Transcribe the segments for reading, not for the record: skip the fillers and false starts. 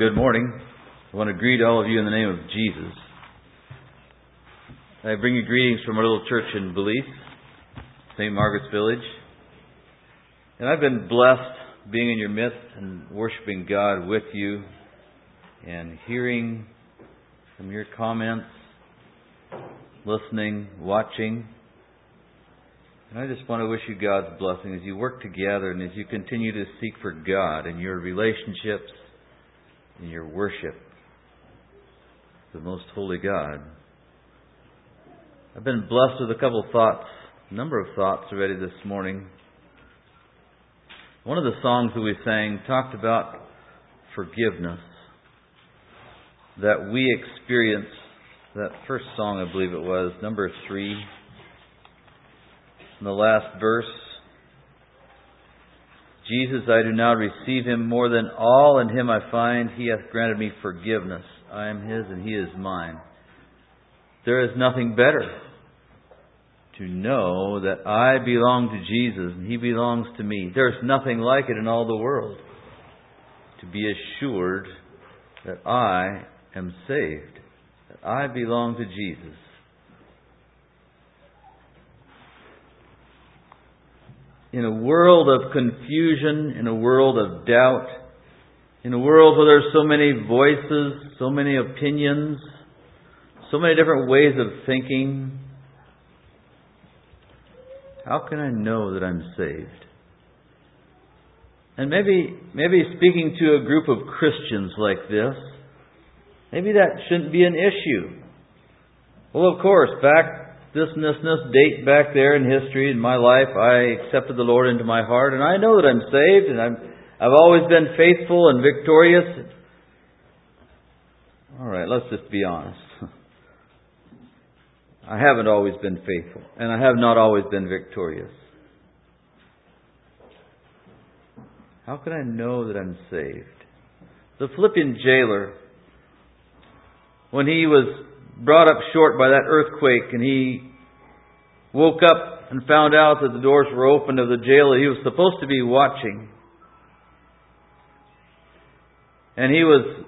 Good morning. I want to greet all of you in the name of Jesus. I bring you greetings from our little church in Belize, St. Margaret's Village. And I've been blessed being in your midst and worshiping God with you and hearing from your comments, listening, watching. And I just want to wish you God's blessing as you work together and as you continue to seek for God in your relationships, in your worship, the most holy God. I've been blessed with a number of thoughts already this morning. One of the songs that we sang talked about forgiveness that we experience. That first song, I believe it was, number 3. In the last verse, Jesus, I do now receive Him more than all. In Him I find He hath granted me forgiveness. I am His and He is mine. There is nothing better to know that I belong to Jesus and He belongs to me. There is nothing like it in all the world to be assured that I am saved, that I belong to Jesus. In a world of confusion, in a world of doubt, in a world where there's so many voices, so many opinions, so many different ways of thinking, how can I know that I'm saved? And maybe speaking to a group of Christians like this, maybe that shouldn't be an issue. Well, of course, this date back there in history, in my life, I accepted the Lord into my heart, and I know that I'm saved, and I've always been faithful and victorious. All right, let's just be honest. I haven't always been faithful, and I have not always been victorious. How can I know that I'm saved? The Philippian jailer, when he was brought up short by that earthquake, and he woke up and found out that the doors were open of the jail that he was supposed to be watching. And he was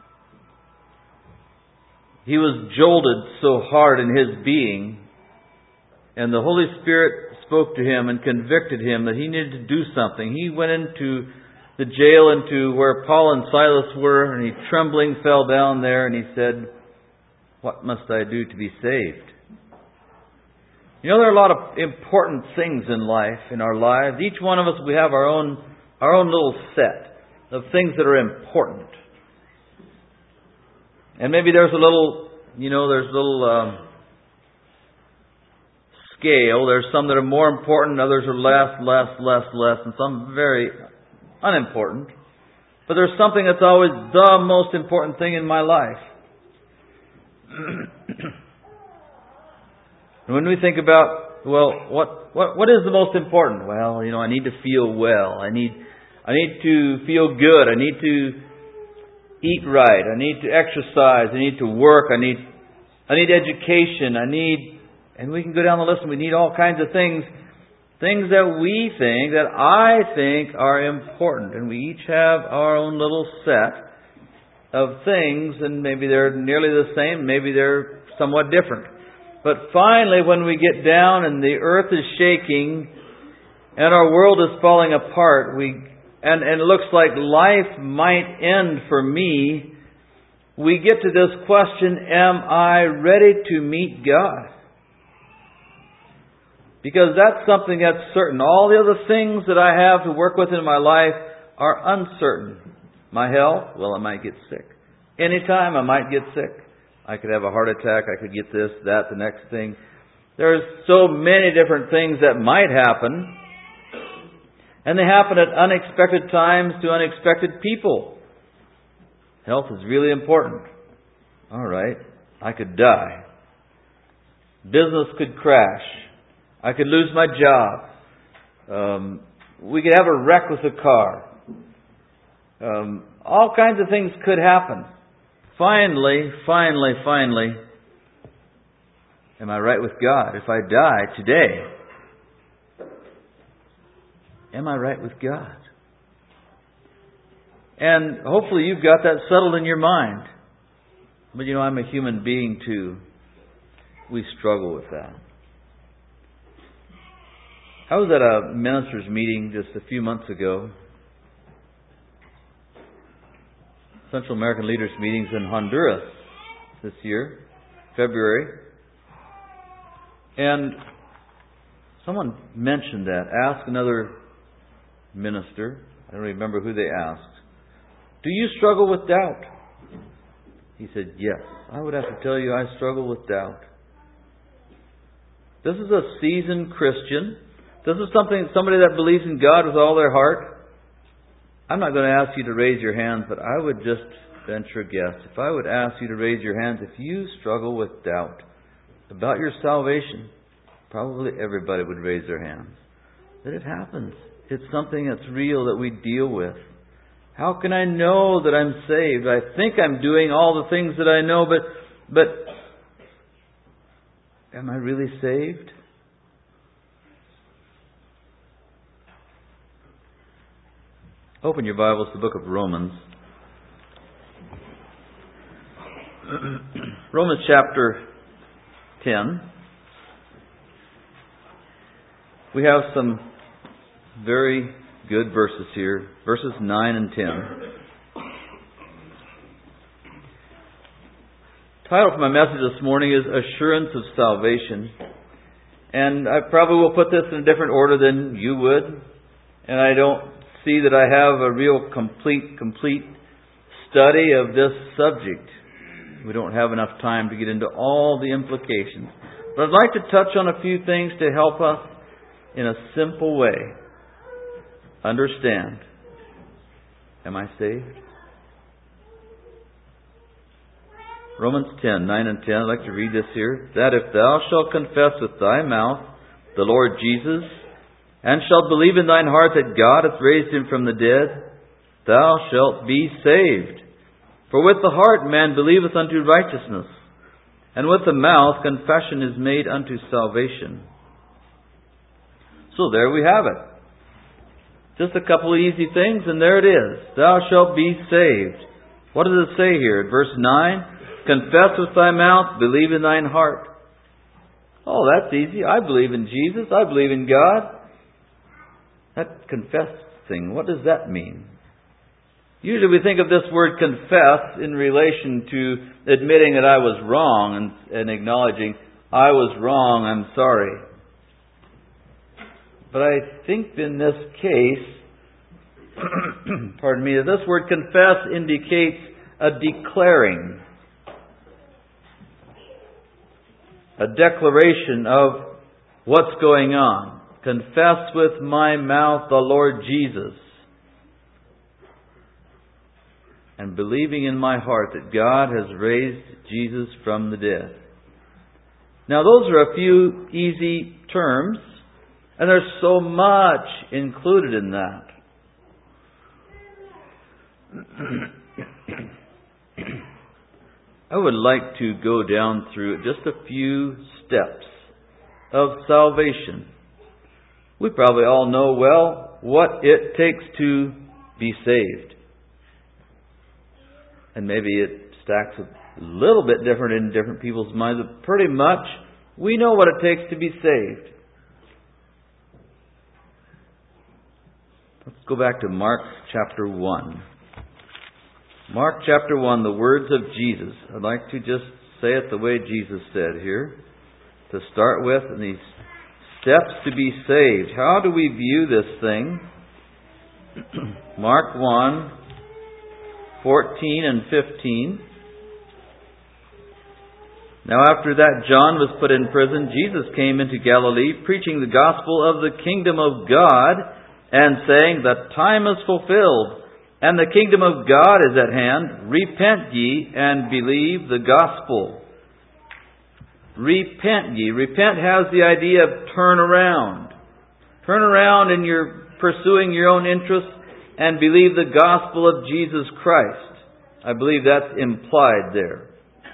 jolted so hard in his being, and the Holy Spirit spoke to him and convicted him that he needed to do something. He went into the jail, into where Paul and Silas were, and he trembling fell down there, and he said, "What must I do to be saved?" You know, there are a lot of important things in life, in our lives. Each one of us, we have our own little set of things that are important. And maybe there's a little scale. There's some that are more important, others are less, and some very unimportant. But there's something that's always the most important thing in my life. And when we think about, what is the most important? Well, I need to feel well. I need to feel good. I need to eat right. I need to exercise. I need to work. I need education. And we can go down the list and we need all kinds of things that I think are important. And we each have our own little set of things, and maybe they're nearly the same, maybe they're somewhat different. But finally, when we get down and the earth is shaking and our world is falling apart, and it looks like life might end for me, we get to this question, am I ready to meet God? Because that's something that's certain. All the other things that I have to work with in my life are uncertain. My health, I might get sick. Anytime I might get sick. I could have a heart attack. I could get this, that, the next thing. There's so many different things that might happen. And they happen at unexpected times to unexpected people. Health is really important. All right. I could die. Business could crash. I could lose my job. We could have a wreck with a car. All kinds of things could happen. Finally, am I right with God? If I die today, am I right with God? And hopefully you've got that settled in your mind. But I'm a human being too. We struggle with that. I was at a ministers' meeting just a few months ago. Central American Leaders Meetings in Honduras this year, February. And someone mentioned that. Asked another minister. I don't remember who they asked. Do you struggle with doubt? He said, yes. I would have to tell you I struggle with doubt. This is a seasoned Christian. This is somebody that believes in God with all their heart. I'm not going to ask you to raise your hands, but I would just venture a guess. If I would ask you to raise your hands, if you struggle with doubt about your salvation, probably everybody would raise their hands. That it happens. It's something that's real that we deal with. How can I know that I'm saved? I think I'm doing all the things that I know, but am I really saved? Open your Bibles to the book of Romans. Romans chapter 10. We have some very good verses here. Verses 9 and 10. The title for my message this morning is Assurance of Salvation. And I probably will put this in a different order than you would. And I don't see that I have a real complete study of this subject. We don't have enough time to get into all the implications. But I'd like to touch on a few things to help us in a simple way understand. Am I saved? Romans 10, 9 and 10. I'd like to read this here. That if thou shalt confess with thy mouth the Lord Jesus, and shalt believe in thine heart that God hath raised him from the dead, thou shalt be saved. For with the heart man believeth unto righteousness, and with the mouth confession is made unto salvation. So there we have it. Just a couple of easy things, and there it is. Thou shalt be saved. What does it say here? Verse 9, confess with thy mouth, believe in thine heart. Oh, that's easy. I believe in Jesus. I believe in God. That confess thing, what does that mean? Usually we think of this word confess in relation to admitting that I was wrong and acknowledging I was wrong, I'm sorry. But I think in this case, pardon me, that this word confess indicates a declaring, a declaration of what's going on. Confess with my mouth the Lord Jesus, and believing in my heart that God has raised Jesus from the dead. Now those are a few easy terms, and there's so much included in that. I would like to go down through just a few steps of salvation. We probably all know well what it takes to be saved. And maybe it stacks a little bit different in different people's minds, but pretty much we know what it takes to be saved. Let's go back to Mark chapter 1. Mark chapter 1, the words of Jesus. I'd like to just say it the way Jesus said here. To start with, and these steps to be saved. How do we view this thing? Mark 1, 14 and 15. Now after that John was put in prison, Jesus came into Galilee, preaching the gospel of the kingdom of God, and saying, the time is fulfilled, and the kingdom of God is at hand. Repent ye, and believe the gospel. Repent ye. Repent has the idea of turn around. Turn around in your pursuing your own interests and believe the gospel of Jesus Christ. I believe that's implied there.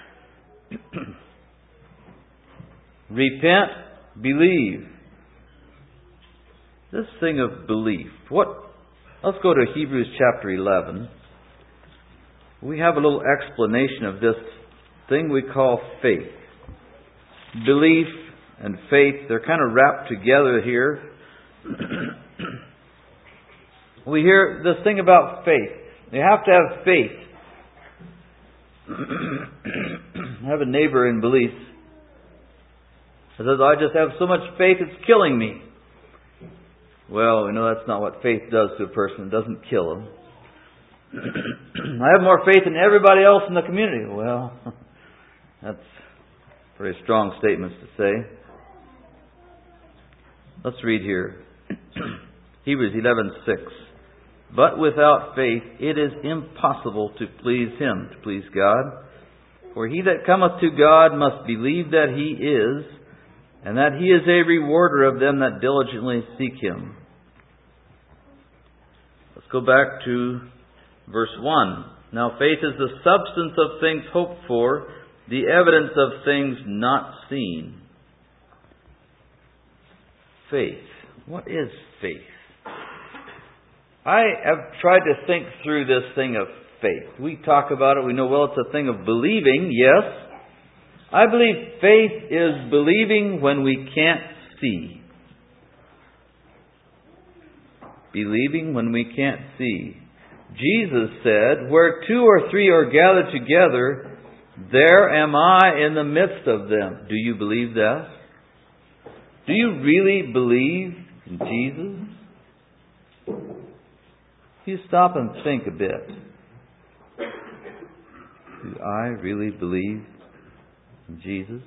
Repent, believe. This thing of belief. Let's go to Hebrews chapter 11. we have a little explanation of this thing we call faith. Belief and faith, they're kind of wrapped together here. We hear this thing about faith. You have to have faith. I have a neighbor in Belize. He says, I just have so much faith it's killing me. Well, we know that's not what faith does to a person. It doesn't kill them. I have more faith than everybody else in the community. Well, that's very strong statements to say. Let's read here. Hebrews 11:6. But without faith it is impossible to please Him, to please God. For he that cometh to God must believe that He is, and that He is a rewarder of them that diligently seek Him. Let's go back to verse 1. Now faith is the substance of things hoped for, the evidence of things not seen. Faith. What is faith? I have tried to think through this thing of faith. We talk about it, we know, well, it's a thing of believing, yes. I believe faith is believing when we can't see. Believing when we can't see. Jesus said, where two or three are gathered together, there am I in the midst of them. Do you believe that? Do you really believe in Jesus? You stop and think a bit. Do I really believe in Jesus?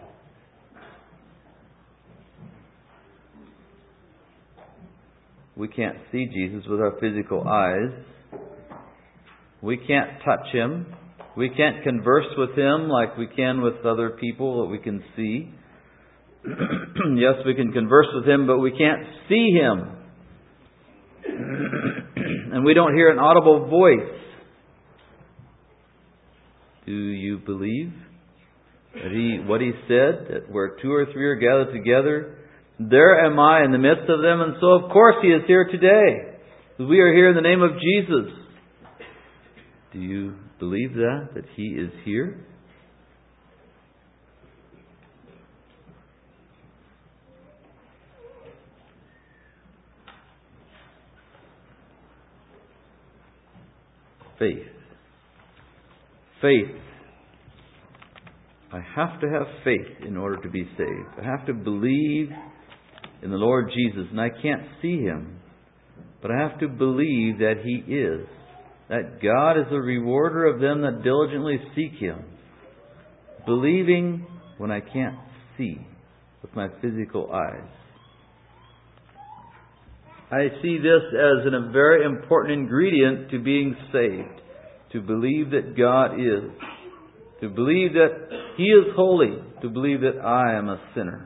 We can't see Jesus with our physical eyes. We can't touch Him. We can't converse with Him like we can with other people that we can see. Yes, we can converse with Him, but we can't see Him. And we don't hear an audible voice. Do you believe that what He said, that where two or three are gathered together, there am I in the midst of them? And so of course He is here today. We are here in the name of Jesus. Do you believe that He is here? Faith. Faith. I have to have faith in order to be saved. I have to believe in the Lord Jesus. And I can't see Him. But I have to believe that He is. That God is a rewarder of them that diligently seek Him. Believing when I can't see with my physical eyes. I see this as a very important ingredient to being saved. To believe that God is. To believe that He is holy. To believe that I am a sinner.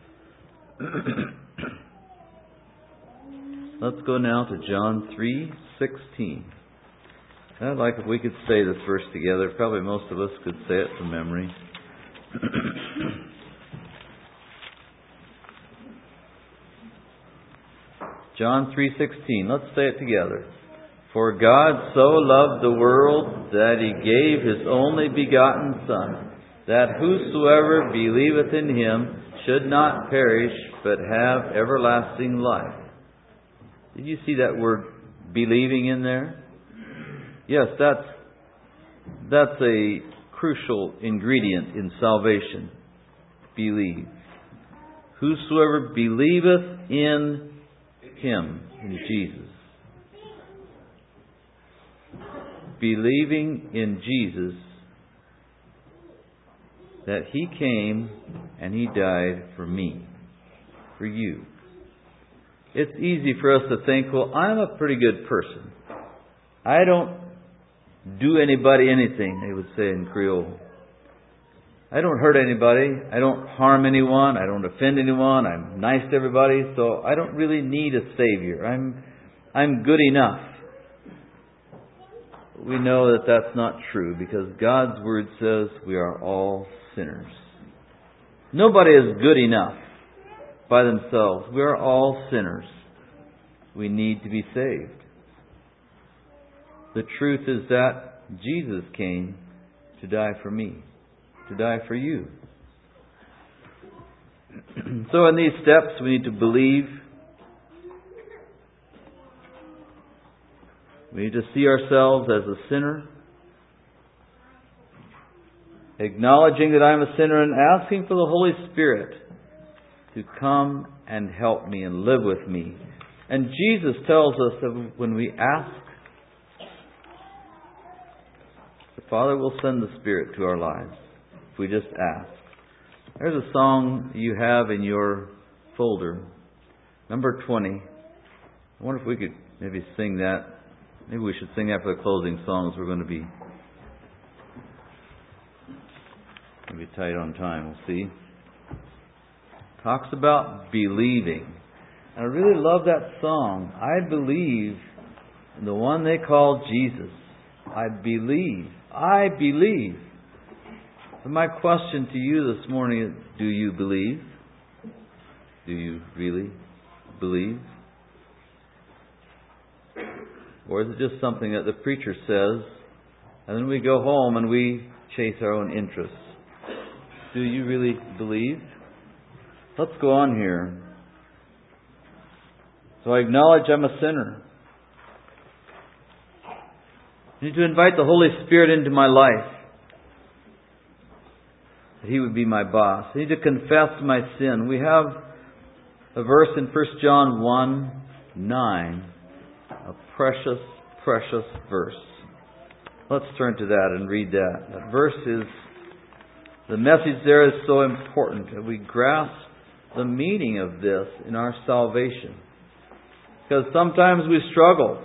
Let's go now to John 3:16. I'd like if we could say this verse together. Probably most of us could say it from memory. John 3:16. Let's say it together. For God so loved the world that He gave His only begotten Son, that whosoever believeth in Him should not perish, but have everlasting life. Did you see that word believing in there? Yes, that's a crucial ingredient in salvation. Believe. Whosoever believeth in Him, in Jesus. Believing in Jesus, that He came and He died for me, for you. It's easy for us to think, well, I'm a pretty good person. I don't do anybody anything, they would say in Creole. I don't hurt anybody. I don't harm anyone. I don't offend anyone. I'm nice to everybody. So I don't really need a Savior. I'm good enough. We know that that's not true because God's Word says we are all sinners. Nobody is good enough by themselves. We are all sinners. We need to be saved. The truth is that Jesus came to die for me, to die for you. So in these steps we need to believe. We need to see ourselves as a sinner, acknowledging that I am a sinner and asking for the Holy Spirit to come and help me and live with me. And Jesus tells us that when we ask, the Father will send the Spirit to our lives if we just ask. There's a song you have in your folder, number 20. I wonder if we could maybe sing that. Maybe we should sing that for the closing songs. We're going to be maybe tight on time. We'll see. Talks about believing. And I really love that song. I believe in the one they call Jesus. I believe. I believe. And my question to you this morning is, do you believe? Do you really believe? Or is it just something that the preacher says, and then we go home and we chase our own interests? Do you really believe? Let's go on here. So I acknowledge I'm a sinner. I need to invite the Holy Spirit into my life, that He would be my boss. I need to confess my sin. We have a verse in 1 John 1:9. A precious, precious verse. Let's turn to that and read that. That verse is, the message there is so important that we grasp the meaning of this in our salvation. Because sometimes we struggle.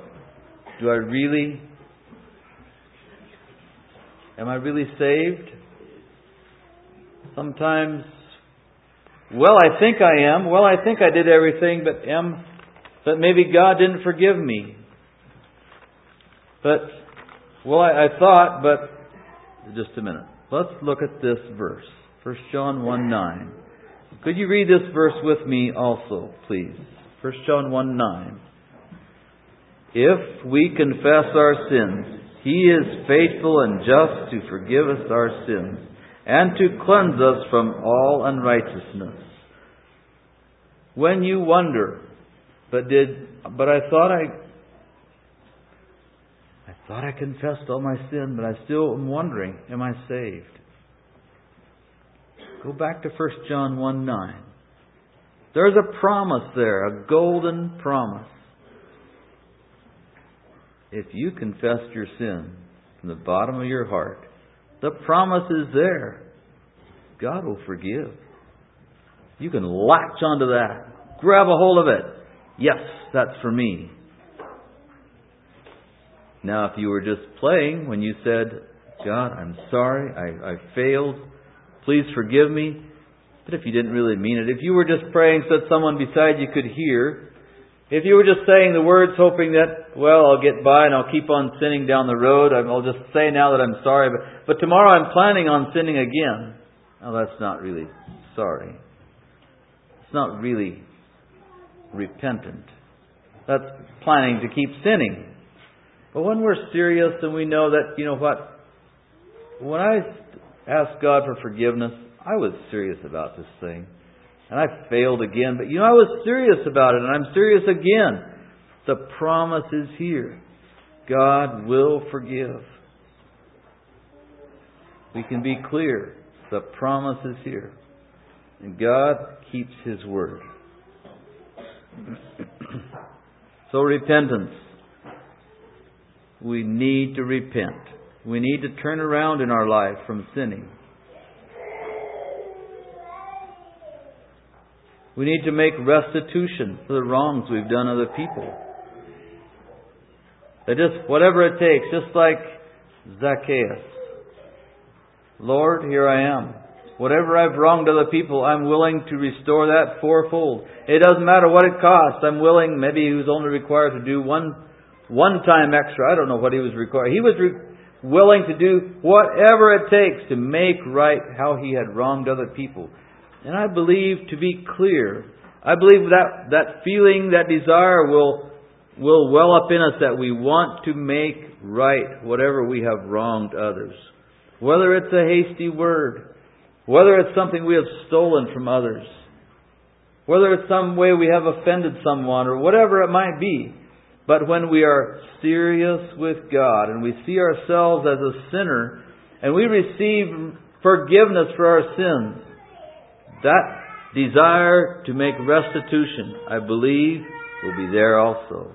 Am I really saved? Sometimes, I think I am. I think I did everything, but maybe God didn't forgive me. I thought, but just a minute. Let's look at this verse. 1 John 1:9. Could you read this verse with me also, please? 1 John 1:9. If we confess our sins, He is faithful and just to forgive us our sins and to cleanse us from all unrighteousness. When you wonder, but I thought I confessed all my sin, but I still am wondering, am I saved? Go back to 1 John 1:9. There's a promise there, a golden promise. If you confessed your sin from the bottom of your heart, the promise is there. God will forgive. You can latch onto that. Grab a hold of it. Yes, that's for me. Now, if you were just playing when you said, God, I'm sorry, I failed. Please forgive me. But if you didn't really mean it, if you were just praying so that someone beside you could hear, if you were just saying the words hoping that, I'll get by and I'll keep on sinning down the road, I'll just say now that I'm sorry, but tomorrow I'm planning on sinning again. Now that's not really sorry. It's not really repentant. That's planning to keep sinning. But when we're serious and we know that, when I asked God for forgiveness, I was serious about this thing. And I failed again. But I was serious about it, and I'm serious again. The promise is here. God will forgive. We can be clear. The promise is here. And God keeps His word. So repentance. We need to repent. We need to turn around in our life from sinning. We need to make restitution for the wrongs we've done other people. That just whatever it takes, just like Zacchaeus. Lord, here I am. Whatever I've wronged other people, I'm willing to restore that fourfold. It doesn't matter what it costs. I'm willing. Maybe he was only required to do one time extra. I don't know what he was required. He was willing to do whatever it takes to make right how he had wronged other people. And I believe, to be clear, I believe that feeling, that desire will well up in us that we want to make right whatever we have wronged others. Whether it's a hasty word, whether it's something we have stolen from others, whether it's some way we have offended someone, or whatever it might be. But when we are serious with God and we see ourselves as a sinner and we receive forgiveness for our sins, that desire to make restitution, I believe, will be there also.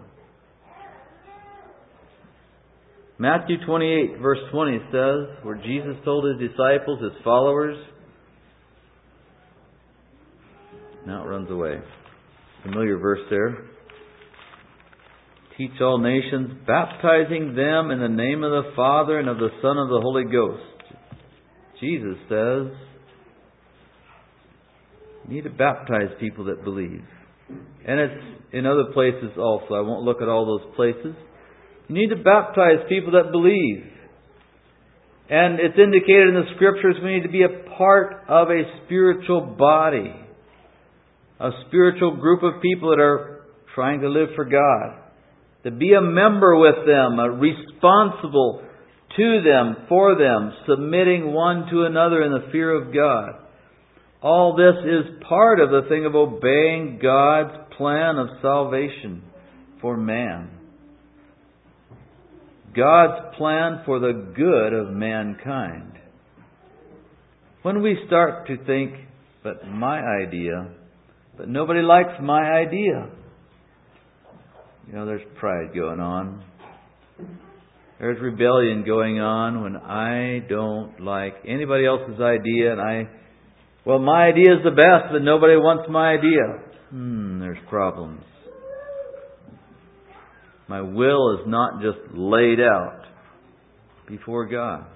Matthew 28 verse 20 says, where Jesus told His disciples, His followers, now it runs away. Familiar verse there. Teach all nations, baptizing them in the name of the Father and of the Son and of the Holy Ghost. Jesus says, you need to baptize people that believe. And it's in other places also. I won't look at all those places. You need to baptize people that believe. And it's indicated in the Scriptures we need to be a part of a spiritual body. A spiritual group of people that are trying to live for God. To be a member with them, responsible to them, for them, submitting one to another in the fear of God. All this is part of the thing of obeying God's plan of salvation for man. God's plan for the good of mankind. When we start to think, but my idea, but nobody likes my idea. There's pride going on. There's rebellion going on when I don't like anybody else's idea and my idea is the best, but nobody wants my idea. There's problems. My will is not just laid out before God.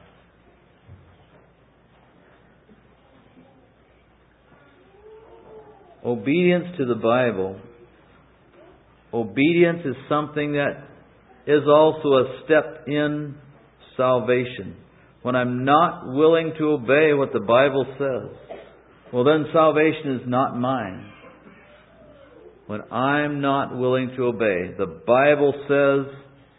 Obedience to the Bible. Obedience is something that is also a step in salvation. When I'm not willing to obey what the Bible says, well then salvation is not mine. When I'm not willing to obey, the Bible says,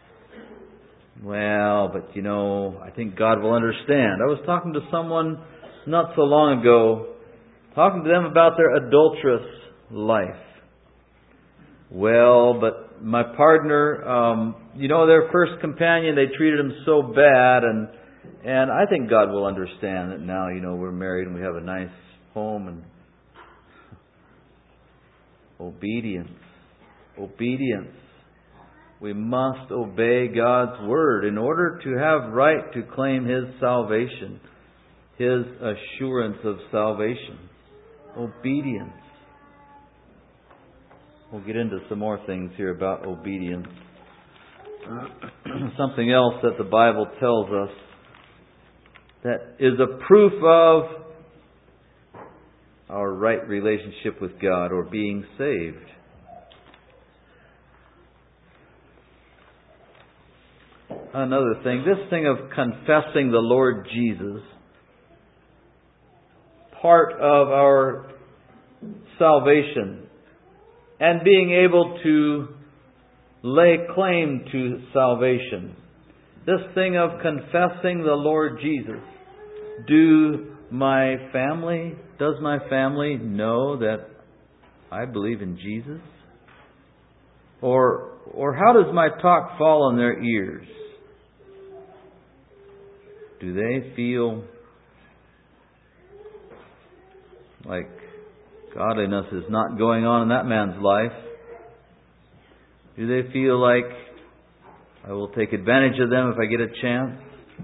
I think God will understand. I was talking to someone not so long ago, talking to them about their adulterous life. But my partner, their first companion, they treated him so bad, and I think God will understand that now, we're married and we have a nice home. And obedience. We must obey God's Word in order to have right to claim His salvation, His assurance of salvation. Obedience. We'll get into some more things here about obedience. Something else that the Bible tells us that is a proof of our right relationship with God or being saved. Another thing, this thing of confessing the Lord Jesus, part of our salvation and being able to lay claim to salvation. This thing of confessing the Lord Jesus. Does my family know that I believe in Jesus? Or how does my talk fall on their ears? Do they feel like godliness is not going on in that man's life? Do they feel like I will take advantage of them if I get a chance?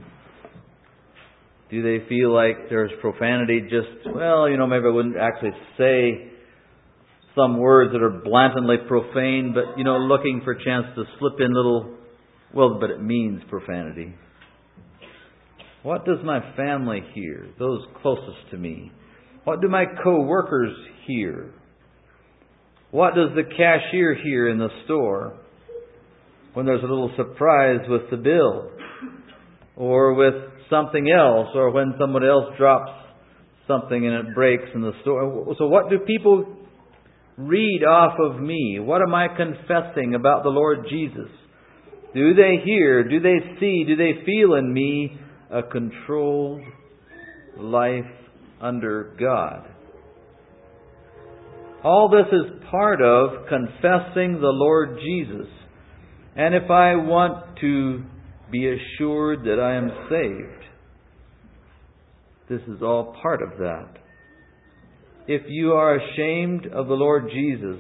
Do they feel like there's profanity maybe I wouldn't actually say some words that are blatantly profane, but, looking for a chance to slip in but it means profanity. What does my family hear? Those closest to me. What do my co-workers hear? What does the cashier hear in the store when there's a little surprise with the bill? Or with something else? Or when someone else drops something and it breaks in the store? So what do people read off of me? What am I confessing about the Lord Jesus? Do they hear? Do they see? Do they feel in me a controlled life under God? All this is part of confessing the Lord Jesus. And if I want to be assured that I am saved, this is all part of that. If you are ashamed of the Lord Jesus,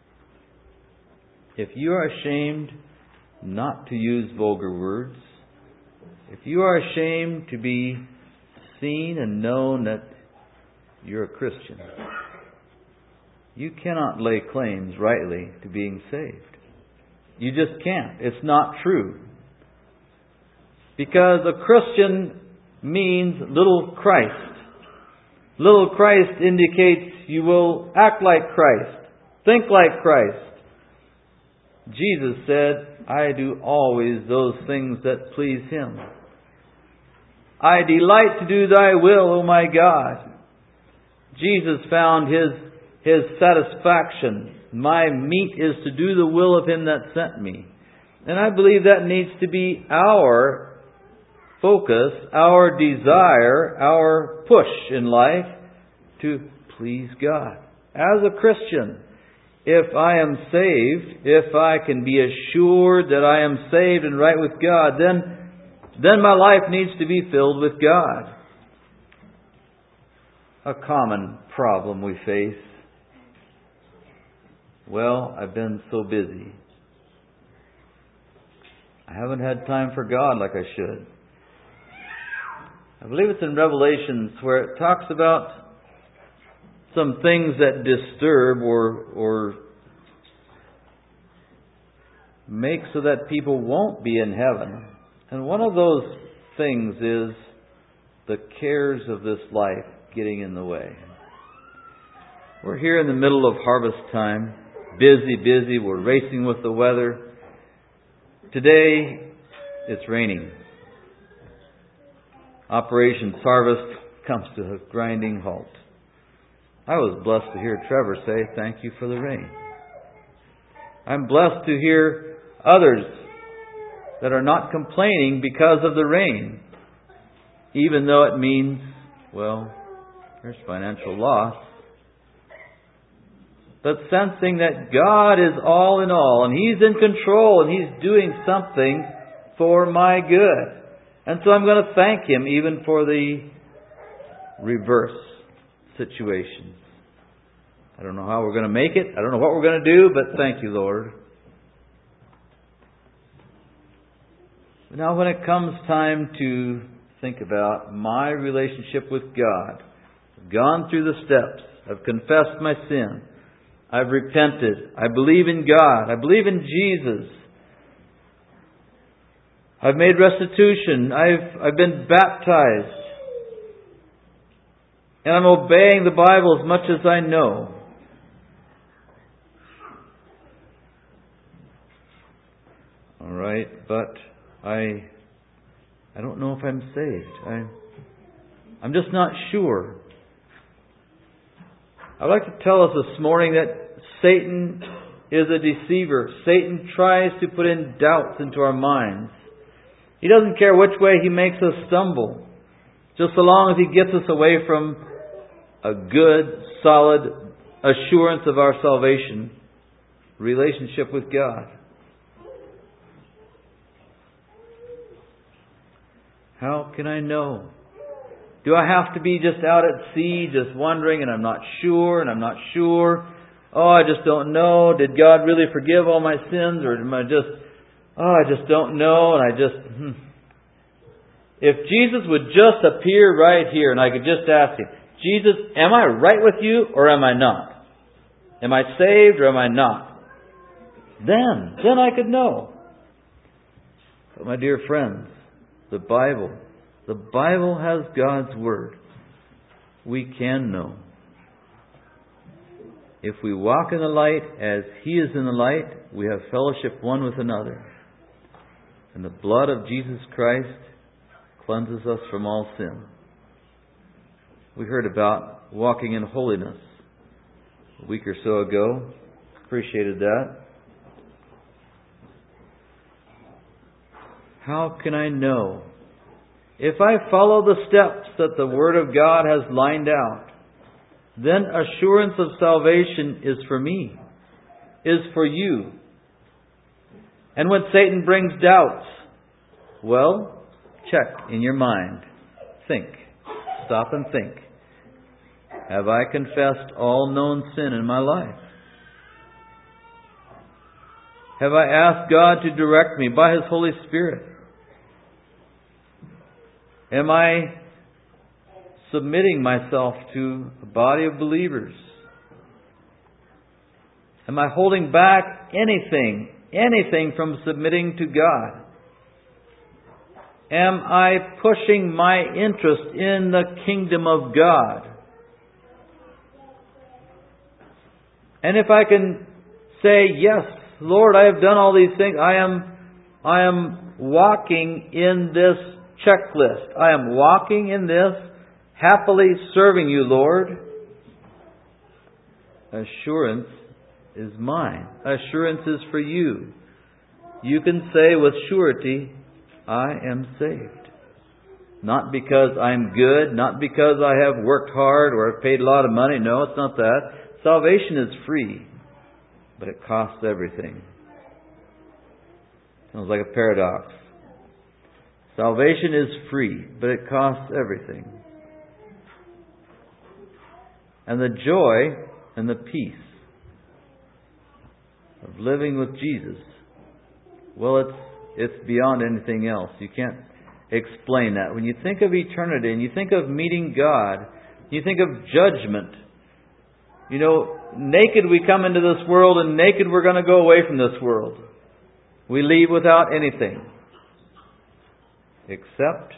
if you are ashamed not to use vulgar words, if you are ashamed to be seen and known that you're a Christian, you cannot lay claims rightly to being saved. You just can't. It's not true. Because a Christian means little Christ. Little Christ indicates you will act like Christ, think like Christ. Jesus said, I do always those things that please Him. I delight to do Thy will, O my God. Jesus found His satisfaction. My meat is to do the will of Him that sent me. And I believe that needs to be our focus, our desire, our push in life to please God. As a Christian, if I am saved, if I can be assured that I am saved and right with God, then my life needs to be filled with God. A common problem we face. Well, I've been so busy. I haven't had time for God like I should. I believe it's in Revelations where it talks about some things that disturb or make so that people won't be in heaven. And one of those things is the cares of this life getting in the way. We're here in the middle of harvest time. Busy. We're racing with the weather. Today, it's raining. Operations Harvest comes to a grinding halt. I was blessed to hear Trevor say, thank you for the rain. I'm blessed to hear others that are not complaining because of the rain, even though it means, well, there's financial loss. But sensing that God is all in all, and He's in control, and He's doing something for my good. And so I'm going to thank Him even for the reverse situations. I don't know how we're going to make it. I don't know what we're going to do, but thank you, Lord. Now when it comes time to think about my relationship with God, I've gone through the steps. I've confessed my sin. I've repented. I believe in God. I believe in Jesus. I've made restitution. I've been baptized. And I'm obeying the Bible as much as I know. All right, but I don't know if I'm saved. I'm just not sure. I'd like to tell us this morning that Satan is a deceiver. Satan tries to put in doubts into our minds. He doesn't care which way he makes us stumble, just so long as he gets us away from a good, solid assurance of our salvation, relationship with God. How can I know? Do I have to be just out at sea, just wondering, and I'm not sure? Oh, I just don't know. Did God really forgive all my sins? Or am I just don't know, and If Jesus would just appear right here, and I could just ask Him, Jesus, am I right with you, or am I not? Am I saved, or am I not? Then I could know. But my dear friends, the Bible has God's Word. We can know. If we walk in the light as He is in the light, we have fellowship one with another. And the blood of Jesus Christ cleanses us from all sin. We heard about walking in holiness a week or so ago. Appreciated that. How can I know? If I follow the steps that the Word of God has lined out, then assurance of salvation is for me, is for you. And when Satan brings doubts, well, check in your mind. Think. Stop and think. Have I confessed all known sin in my life? Have I asked God to direct me by His Holy Spirit? Am I submitting myself to a body of believers? Am I holding back anything from submitting to God? Am I pushing my interest in the kingdom of God? And if I can say, yes, Lord, I have done all these things. I am walking in this checklist. I am walking in this, happily serving you, Lord. Assurance is mine. Assurance is for you. You can say with surety, I am saved. Not because I'm good, not because I have worked hard or have paid a lot of money. No, it's not that. Salvation is free, but it costs everything. Sounds like a paradox. Salvation is free, but it costs everything. And the joy and the peace of living with Jesus, well, it's beyond anything else. You can't explain that. When you think of eternity and you think of meeting God, you think of judgment. You know, naked we come into this world and naked we're going to go away from this world. We leave without anything except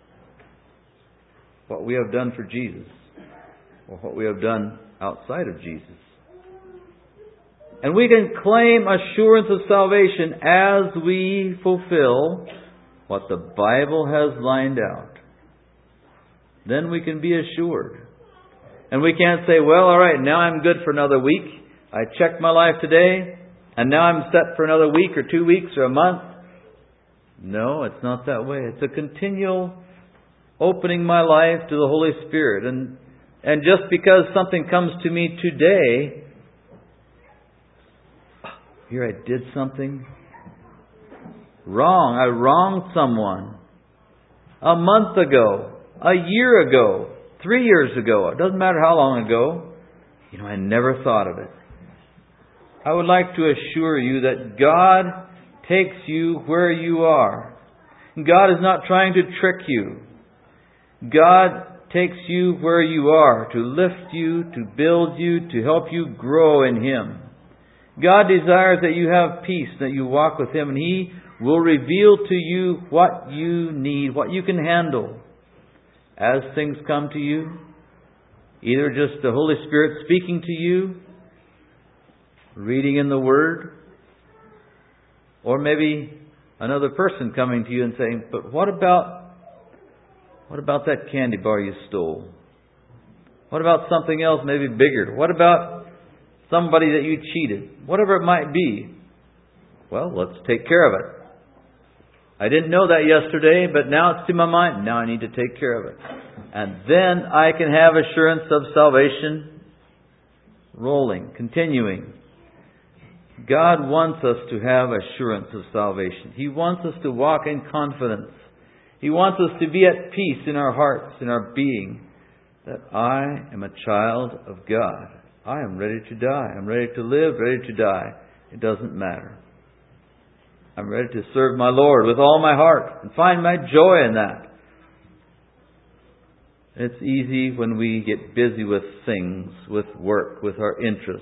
what we have done for Jesus or what we have done outside of Jesus. And we can claim assurance of salvation as we fulfill what the Bible has lined out. Then we can be assured. And we can't say, well, all right, now I'm good for another week. I checked my life today, and now I'm set for another week or 2 weeks or a month. No, it's not that way. It's a continual opening my life to the Holy Spirit. And just because something comes to me today, here I did something wrong. I wronged someone a month ago, a year ago, 3 years ago. It doesn't matter how long ago. You know, I never thought of it. I would like to assure you that God takes you where you are. God is not trying to trick you. God takes you where you are to lift you, to build you, to help you grow in Him. God desires that you have peace, that you walk with Him, and He will reveal to you what you need, what you can handle. As things come to you, either just the Holy Spirit speaking to you, reading in the Word, or maybe another person coming to you and saying, but what about that candy bar you stole? What about something else maybe bigger? What about somebody that you cheated? Whatever it might be. Well, let's take care of it. I didn't know that yesterday, but now it's to my mind. Now I need to take care of it. And then I can have assurance of salvation rolling, continuing. God wants us to have assurance of salvation. He wants us to walk in confidence. He wants us to be at peace in our hearts, in our being, that I am a child of God. I am ready to die. I'm ready to live, ready to die. It doesn't matter. I'm ready to serve my Lord with all my heart and find my joy in that. It's easy when we get busy with things, with work, with our interests.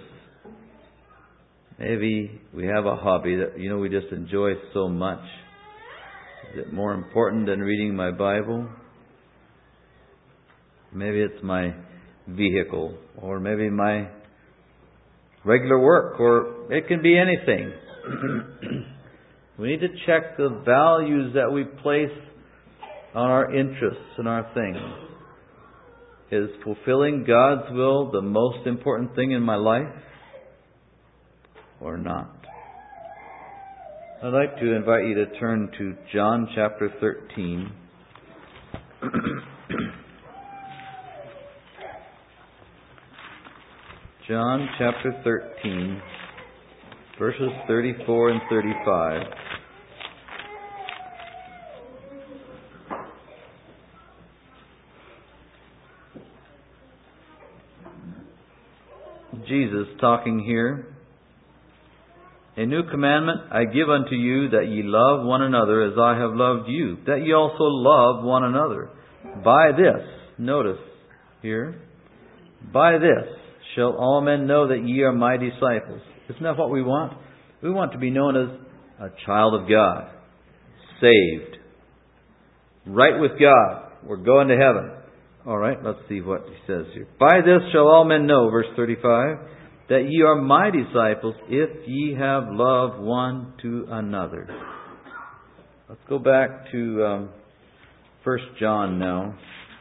Maybe we have a hobby that, we just enjoy so much. Is it more important than reading my Bible? Maybe it's my vehicle, or maybe my regular work, or it can be anything. We need to check the values that we place on our interests and our things. Is fulfilling God's will the most important thing in my life, or not? I'd like to invite you to turn to John chapter 13. John chapter 13, verses 34 and 35. Jesus talking here. A new commandment I give unto you, that ye love one another as I have loved you, that ye also love one another. By this, notice here, by this shall all men know that ye are my disciples. Isn't that what we want? We want to be known as a child of God, saved, right with God. We're going to heaven. All right, let's see what he says here. By this shall all men know, verse 35, that ye are my disciples, if ye have love one to another. Let's go back to 1 John now.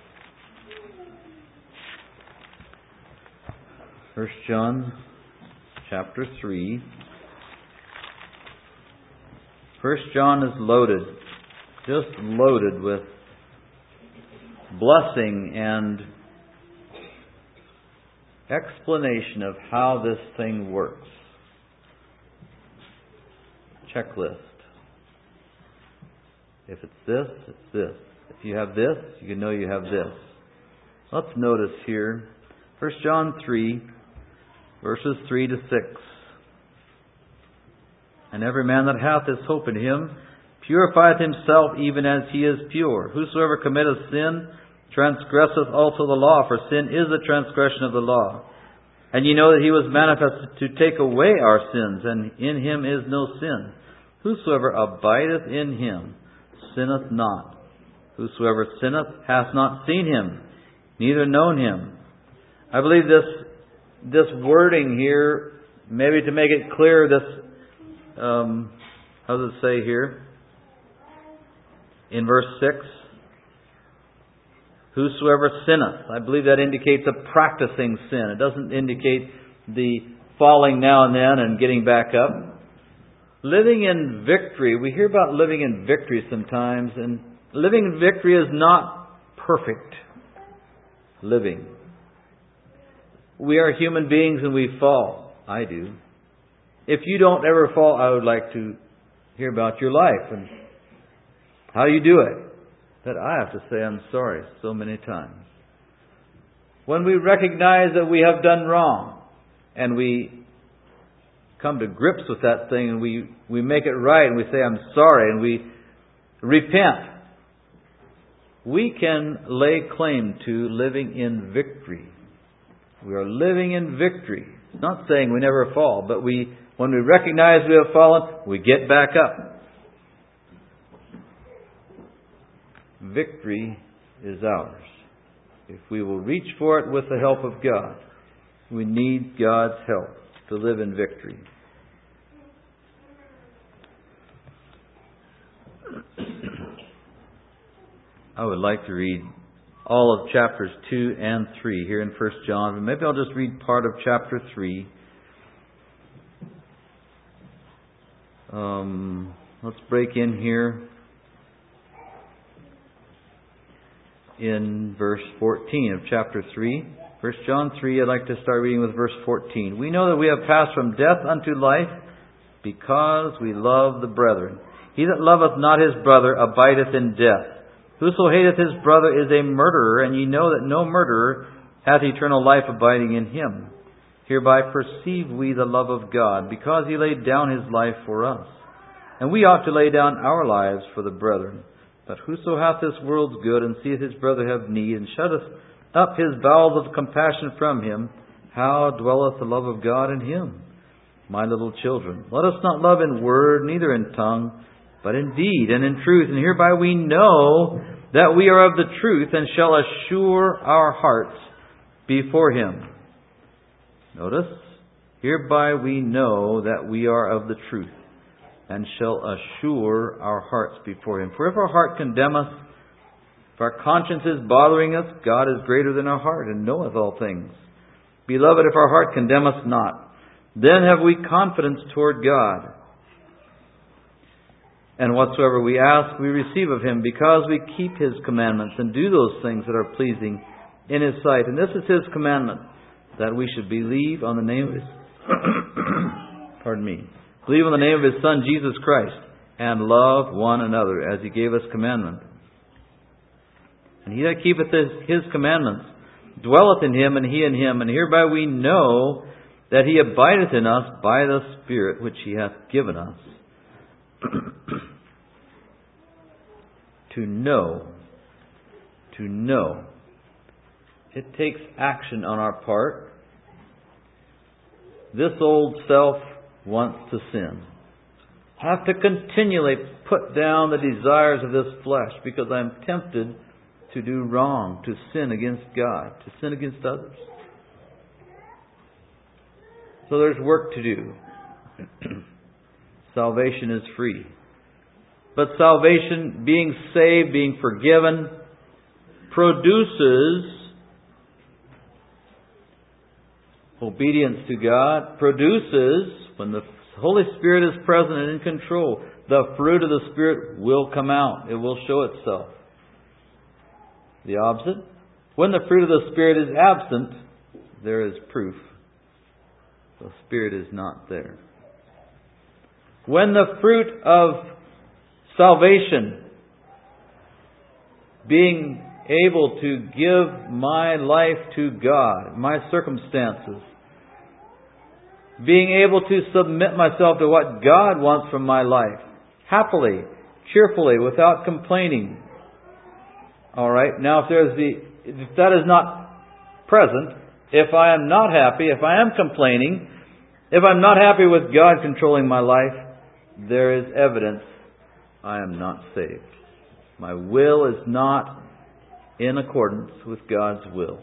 1 John chapter 3. 1 John is loaded, just loaded with blessing and explanation of how this thing works. Checklist. If it's this, it's this. If you have this, you can know you have this. Let's notice here, 1 John 3, verses 3 to 6. And every man that hath this hope in him purifieth himself even as he is pure. Whosoever committeth sin transgresseth also the law, for sin is the transgression of the law. And ye know that he was manifested to take away our sins, and in him is no sin. Whosoever abideth in him sinneth not. Whosoever sinneth hath not seen him, neither known him. I believe this wording here, maybe to make it clear, how does it say here? In verse 6, whosoever sinneth. I believe that indicates a practicing sin. It doesn't indicate the falling now and then and getting back up. Living in victory. We hear about living in victory sometimes, and living in victory is not perfect living. We are human beings and we fall. I do. If you don't ever fall, I would like to hear about your life and how you do it. That I have to say I'm sorry so many times. When we recognize that we have done wrong and we come to grips with that thing and we make it right and we say I'm sorry and we repent, we can lay claim to living in victory. We are living in victory. It's not saying we never fall, but when we recognize we have fallen, we get back up. Victory is ours. If we will reach for it with the help of God, we need God's help to live in victory. I would like to read all of chapters 2 and 3 here in 1 John. Maybe I'll just read part of chapter 3. Let's break in here in verse 14 of chapter 3. 1 John 3, I'd like to start reading with verse 14. We know that we have passed from death unto life because we love the brethren. He that loveth not his brother abideth in death. Whoso hateth his brother is a murderer, and ye know that no murderer hath eternal life abiding in him. Hereby perceive we the love of God, because He laid down His life for us. And we ought to lay down our lives for the brethren. But whoso hath this world's good, and seeth his brother have need, and shutteth up his bowels of compassion from him, how dwelleth the love of God in him? My little children, let us not love in word, neither in tongue, but in deed and in truth. And hereby we know that we are of the truth, and shall assure our hearts before Him. Notice, hereby we know that we are of the truth, and shall assure our hearts before Him. For if our heart condemn us, if our conscience is bothering us, God is greater than our heart, and knoweth all things. Beloved, if our heart condemn us not, then have we confidence toward God. And whatsoever we ask, we receive of Him, because we keep His commandments and do those things that are pleasing in His sight. And this is His commandment, that we should believe on the name of His believe on the name of His Son, Jesus Christ, and love one another, as He gave us commandment. And he that keepeth His commandments dwelleth in Him, and He in him. And hereby we know that He abideth in us by the Spirit which He hath given us. To know. It takes action on our part. This old self wants to sin. I have to continually put down the desires of this flesh, because I am tempted to do wrong, to sin against God, to sin against others. So there's work to do. Salvation is free. But salvation, being saved, being forgiven, produces obedience to God, produces, when the Holy Spirit is present and in control, the fruit of the Spirit will come out. It will show itself. The opposite, when the fruit of the Spirit is absent, there is proof the Spirit is not there. When the fruit of salvation, being able to give my life to God, my circumstances, being able to submit myself to what God wants from my life, happily, cheerfully, without complaining. All right. Now, if that is not present, if I am not happy, if I am complaining, if I'm not happy with God controlling my life, there is evidence I am not saved. My will is not in accordance with God's will.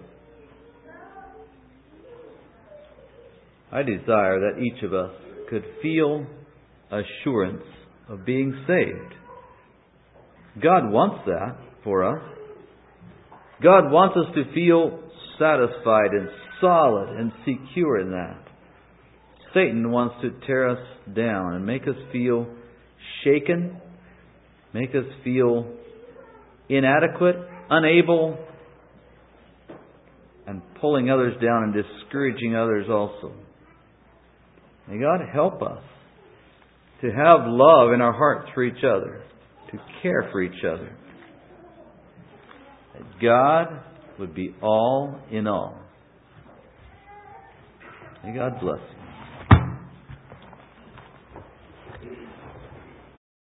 I desire that each of us could feel assurance of being saved. God wants that for us. God wants us to feel satisfied and solid and secure in that. Satan wants to tear us down and make us feel shaken, make us feel inadequate, unable, and pulling others down and discouraging others also. May God help us to have love in our hearts for each other, to care for each other. That God would be all in all. May God bless you.